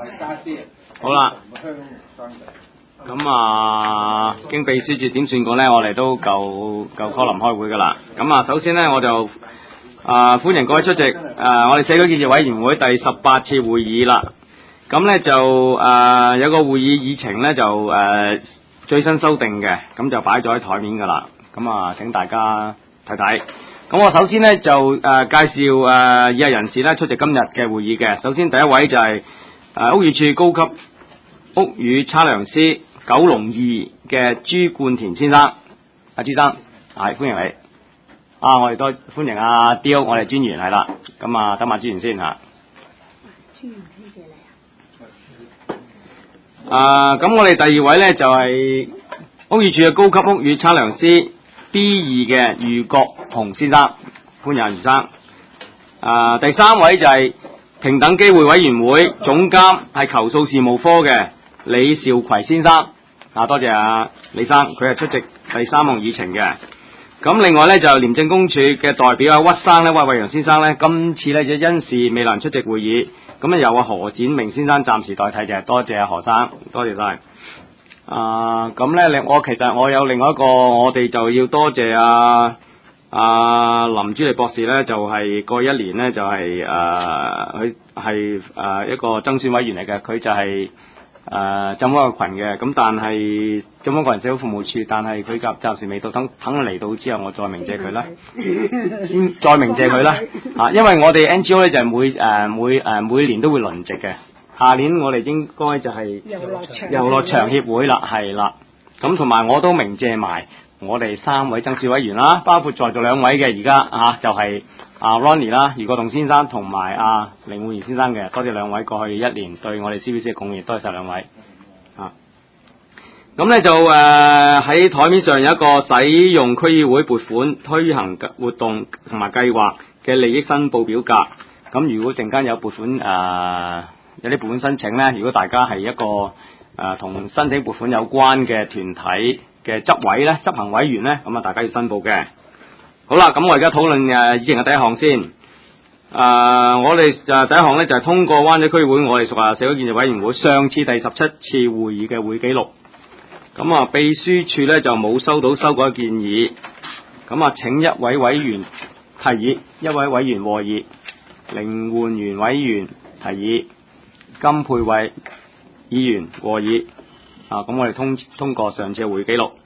好啦，咁啊，經秘書處點算過咧，我哋都夠 column 開會噶啦。咁啊，首先咧我就歡迎各位出席我哋社區建設委員會第18次會議啦。咁咧就有個會議議程咧就最新修訂嘅，咁就擺咗喺台面噶啦。咁啊，請大家睇睇。咁我首先咧就介紹以下人士咧出席今日嘅會議嘅。首先第一位就係屋宇署高級屋宇測量師九龍2嘅朱冠田先生，朱生，係歡迎你。我哋都歡迎阿刁，我哋專員係啦。咁啊，等埋專員先嚇。專員謝謝你咁我哋第二位咧就係屋宇署嘅高級屋宇測量師 B2嘅余國雄先生，歡迎阿余生。第三位就係平等機會委員會總監係投訴事務科嘅李兆葵先生。多謝李生，佢係出席第3項議程嘅。咁另外咧就廉政公署嘅代表屈生咧，屈偉陽先生咧，今次咧就因事未能出席會議，咁咧由何展明先生暫時代替嘅，多謝何生，多謝晒。咁咧我有另外一個，我哋就要多謝林朱莉博士咧，就係過去1年咧就係佢係一個爭選委員嚟嘅，佢就係浸會群嘅，咁但係浸會群社會服務處，但係佢暫時未到，等佢嚟到之後，我再鳴謝佢啦，先再鳴謝佢啦。因為我哋 NGO 咧就係每年都會輪值嘅，下年我哋應該就係遊樂場協會啦，係啦。咁同埋我都鳴謝埋我哋3位爭選委員啦，包括在座2位嘅而家就係Ronnie 啦，余國棟先生同埋凌煥賢先生嘅，多謝2位過去1年對我哋 CBC 嘅貢獻，多謝晒2位。咁咧就喺台面上有一個使用區議會撥款推行活動同埋計劃嘅利益申報表格。咁如果陣間有撥款有啲撥款申請咧，如果大家係一個同申請撥款有關嘅團體嘅執行委員咧，咁大家要申報嘅。好啦，咁我而家討論議程嘅第一項先。我哋第一項咧就係通過灣仔區會我哋屬下社區建設委員會上次第17次會議嘅會記錄。咁秘書處咧就冇收到修改建議。咁請一位委員提議，一位委員和議，凌煥賢委員提議，金佩慧議員和議。咁我哋通過上次嘅會記錄。